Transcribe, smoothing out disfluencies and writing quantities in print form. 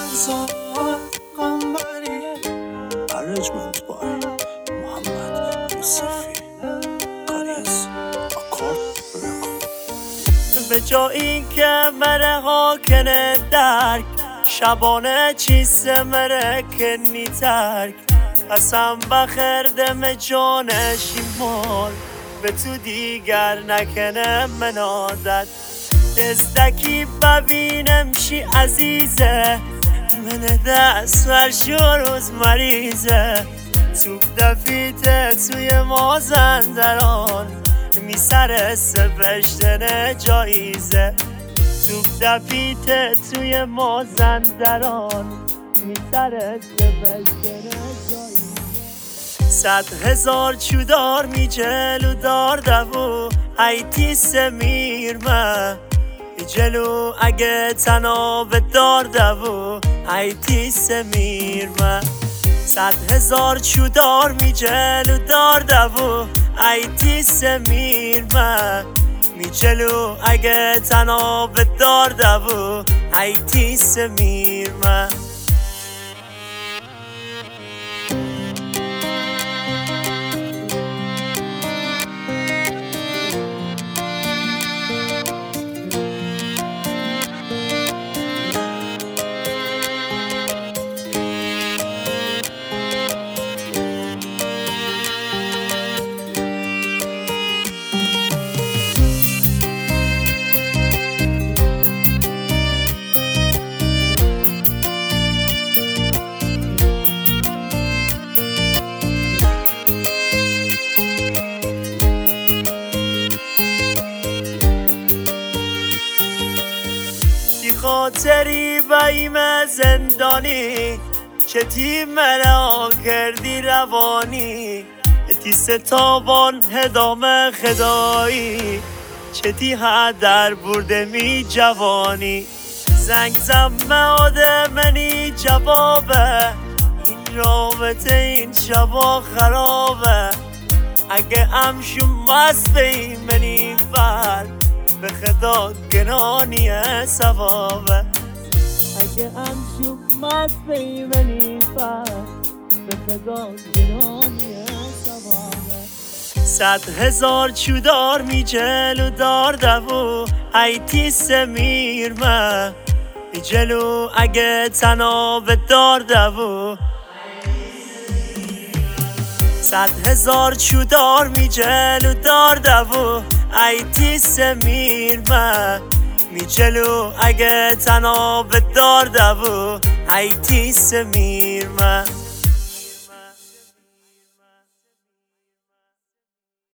Arrangement by محمد یوسفی. کاری از اکورد رکورد. به جایی که مره هاکنه درک شبانه چیسته مره کنی ترک قسم بخردم جانش مال به تو دیگر نکنه من عادت دستکی ببینم شی عزیزه من دست فرشی و روز مریضه توب دفیته توی مازندران میسر سپشتن جایزه توب دفیته توی مازندران میسر سپشتن جایزه 100,000 چودار می جلو دار دوو ایتی سمیر ما جلو اگه تناب دار دوو ایتی سمیر ما 100,000 چودار می جلو دار دوو ایتی سمیر ما می جلو اگه تناب دار دوو ایتی سمیر ما خاطری بایم زندانی چه تی مرا کردی روانی تی ستابان هدام خدایی چه تی در برده می جوانی زنگ زمه آدمنی جوابه این رابطه این شبا خرابه اگه امشو مست منی فرد به خدا گرانیه ثوابه اگه امشو مست منی فرد به خدا گرانیه ثوابه 100,000 چودار می جلو دار دوو ایتی سمیر ما می جلو اگه تناب دار دوو 100,000 چودار می جلو دار دوو ایتی سمیر ما می جلو اگه تناب دار دوو ایتی سمیر ما